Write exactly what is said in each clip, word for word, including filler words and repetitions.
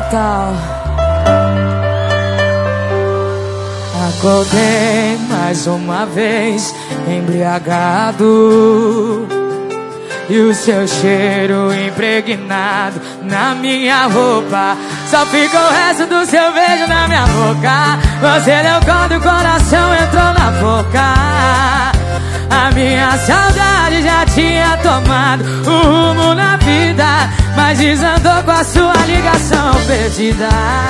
Natal. Acordei mais uma vez, embriagado, e o seu cheiro impregnado na minha roupa. Só fica o resto do seu beijo na minha boca. Você deu quando o coração entrou na boca. A minha saudade já tinha tomado o rumo na vida, mas desandou com a sua ligação perdida.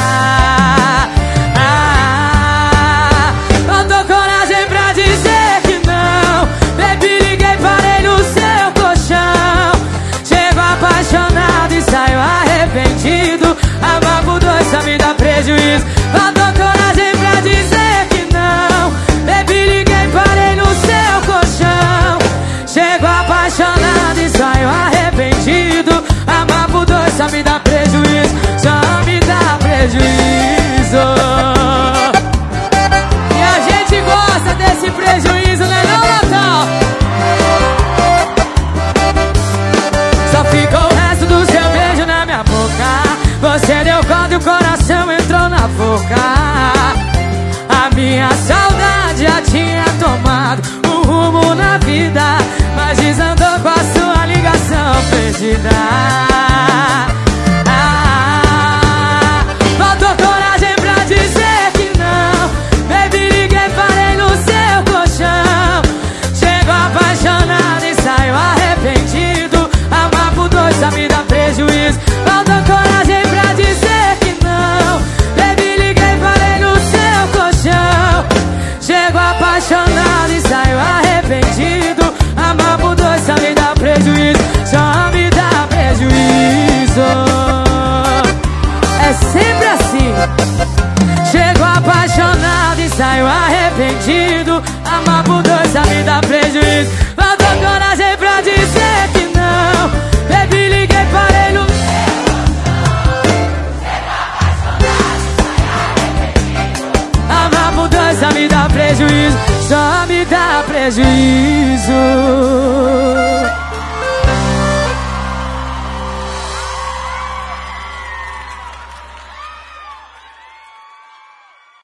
Ah, faltou coragem pra dizer que não. Baby, liguei, parei no seu colchão. Chego apaixonado e saio arrependido. Amar por dois só me dá prejuízo. Faltou coragem pra dizer que não. Baby, liguei, parei no seu colchão. Chego apaixonado e saio arrependido. Amar por dois só me dá prejuízo. Só me dá prejuízo. E a gente gosta desse prejuízo, né não, Natal? Só ficou o resto do seu beijo na minha boca. Você deu quando o coração entrou na boca. A minha saudade já tinha tomado um rumo na vida, mas desandou com a sua ligação perdida. Ah, faltou coragem pra dizer que não. Baby, liguei, parei no seu colchão. Chego apaixonado e saio arrependido. Amar por dois só me dá prejuízo. Faltou coragem pra dizer que não. Baby, liguei, parei no seu colchão. Chego apaixonado e saio arrependido. Amar por dois só me dá prejuízo. Só me dá prejuízo. É sempre assim. Chego apaixonado e saio arrependido. Amar por dois só me dá prejuízo. Faltou coragem pra dizer que não. Baby, liguei, parei no... Amar por dois só me dá prejuízo. Só me dá prejuízo.